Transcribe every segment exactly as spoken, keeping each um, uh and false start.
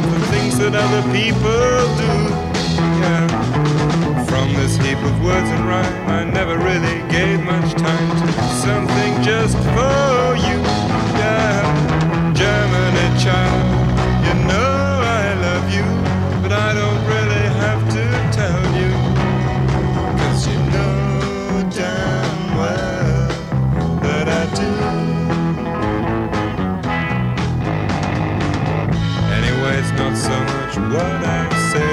for things that other people do. Yeah. From this heap of words and rhyme, I never really gave much time to something just for you. Yeah. Germany child, you know I love you, but I don't really have to tell you, 'cause you know damn well that I do. Anyway, it's not so much what I say,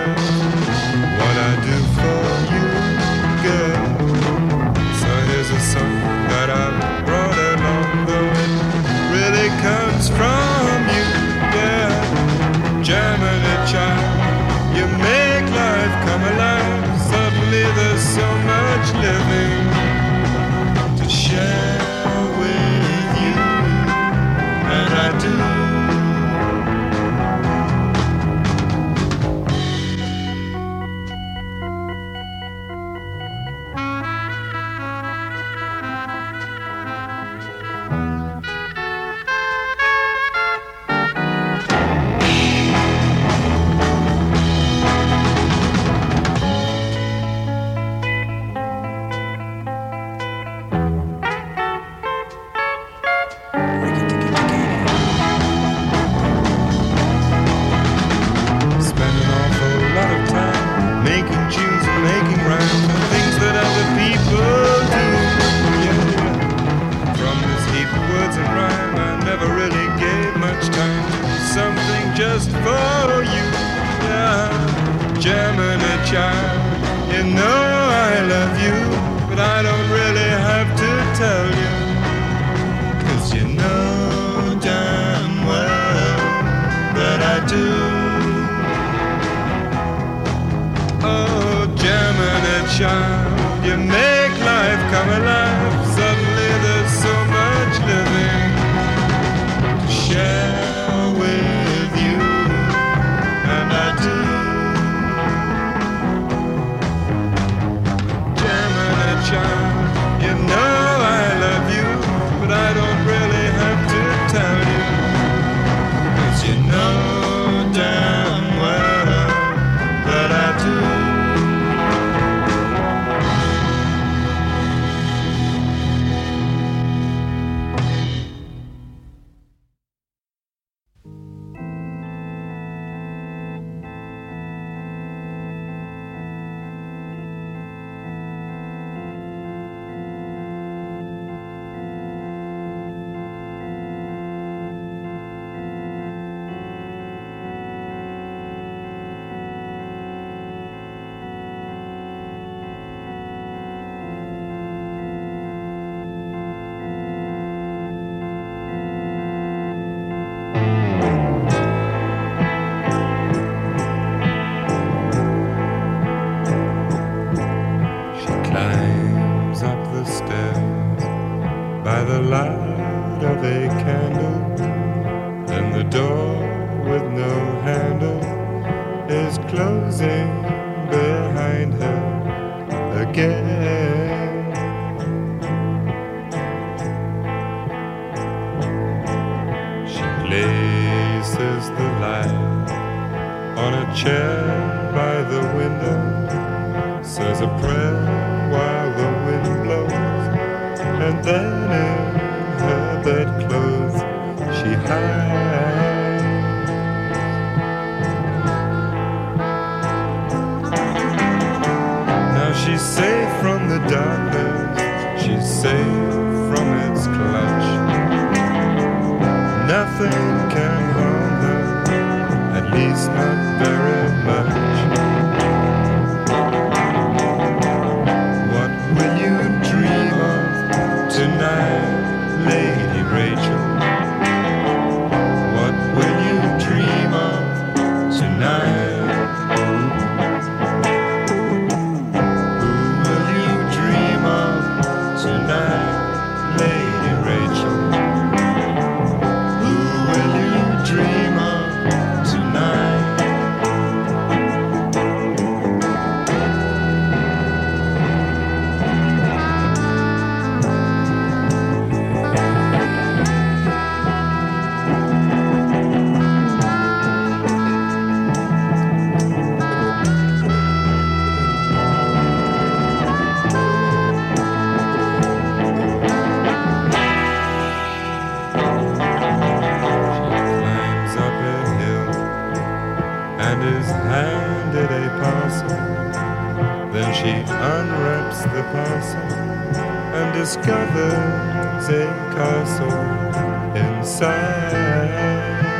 what I do for you, girl. So here's a song that I brought along, though it really comes from you, yeah. Germany child, you make life come alive. Suddenly there's so much living to share with you, and I do. Will and is handed a parcel. Then she unwraps the parcel and discovers a castle inside.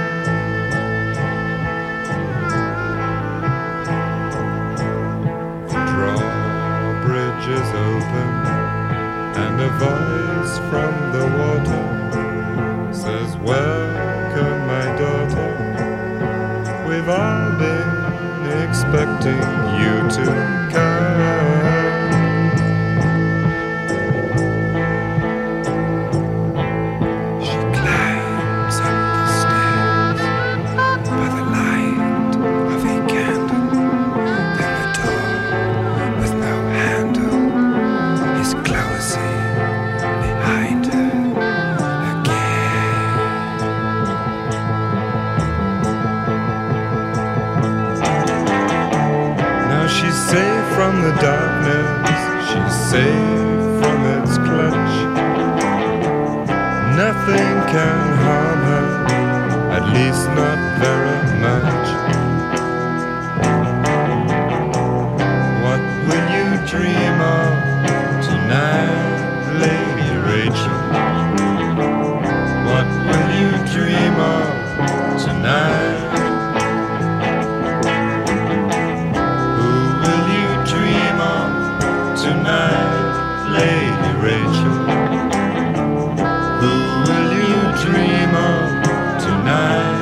The drawbridge is open and a voice from the water says, "Welcome, my daughter. We've all been expecting you to come." She climbs up the stairs by the light of a candle. Then the door with no handle is closing behind her again. Now she's safe from the darkness, she's safe from its clutch. Nothing can harm her, at least not very much. What will you dream of tonight, Lady Rachel? What will you dream of tonight? Who will you dream of tonight, Lady Rachel? Who will you dream of tonight?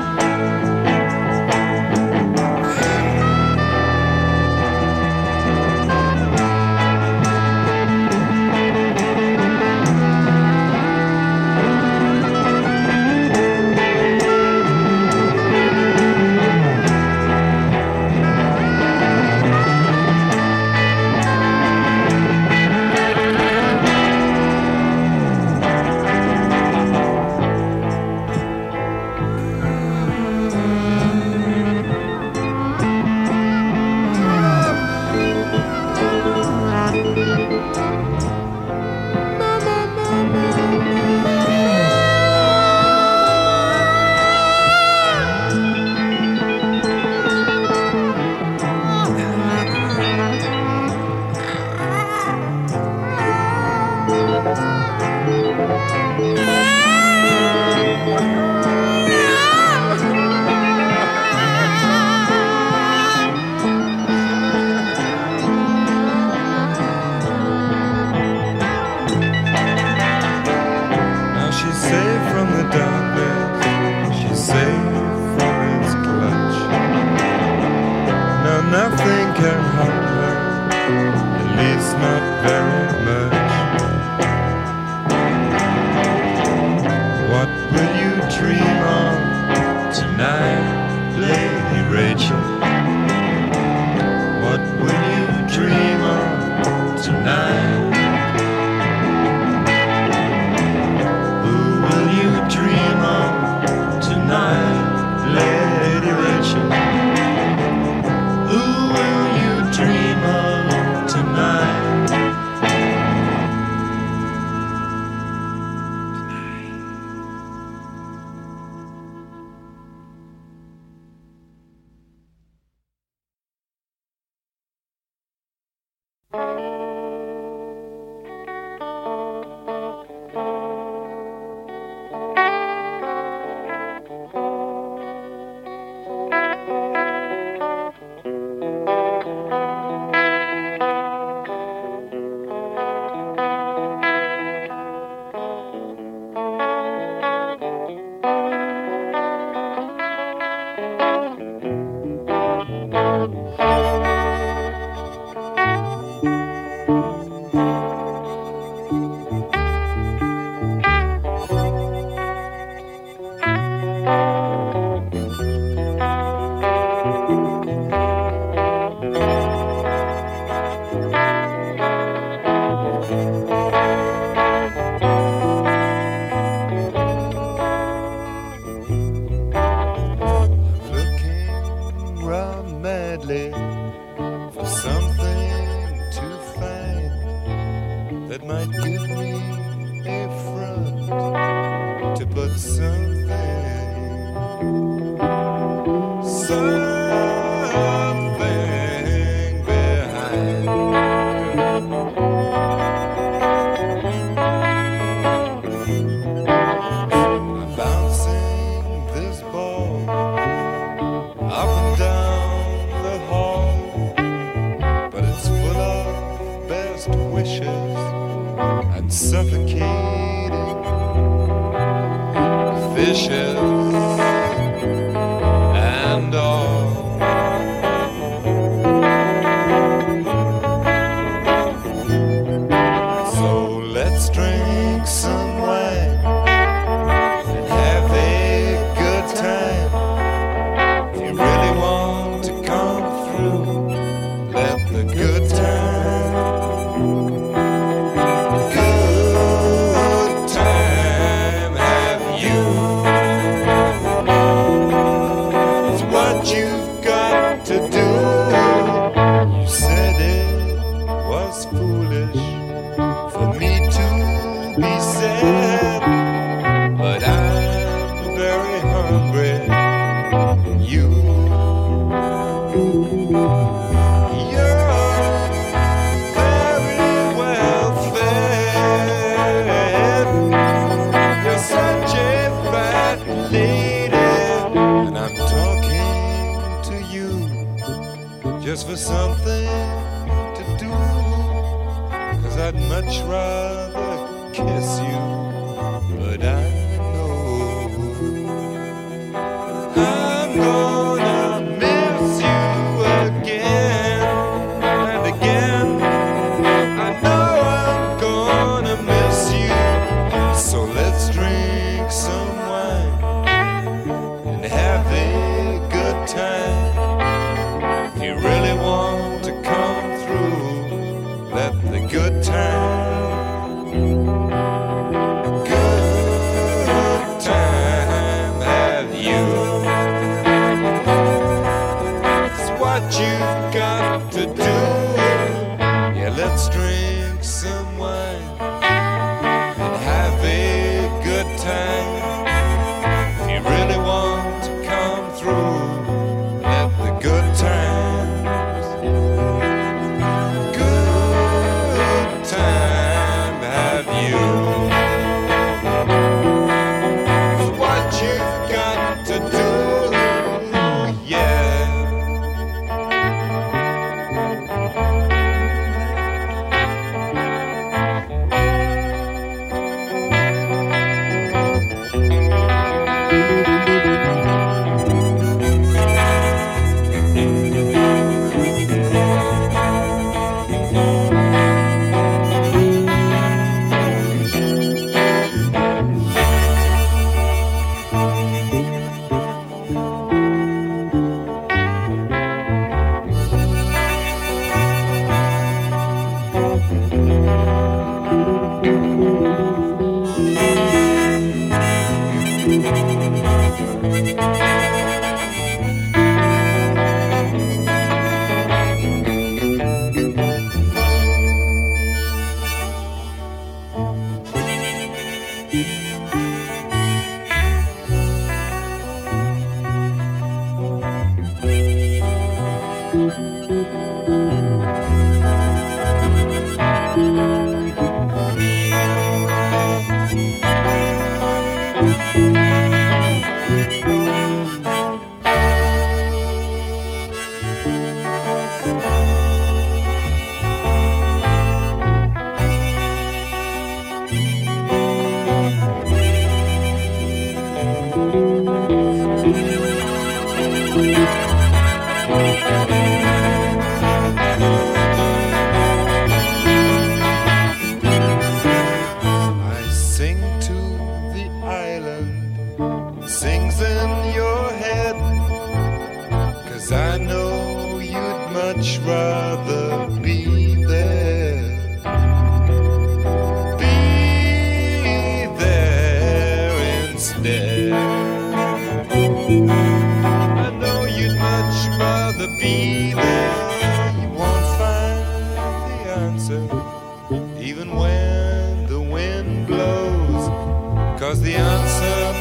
Now she's safe from the darkness, she's safe from its clutch. Now nothing can harm her, at least not very much. What will you dream of tonight, Lady Rachel? What will you dream of tonight? Who will you dream of tonight, Lady Rachel? Who will you dream of tonight? to put something, something suffocating fishes and all. So let's drink some wine and have a good time. If you really want to come through, let the good time. Just for something to do, 'cause I'd much rather kiss you, but I know I'm gonna miss you again and again. I know I'm gonna miss you, so let's drink some wine and have a good time. If you really want to come through, let the good time, good time have you. It's what you've got to do. Yeah, let's drink some wine and have a good time. If you really want to come through, let the good time.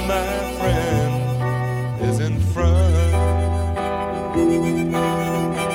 friend is in front.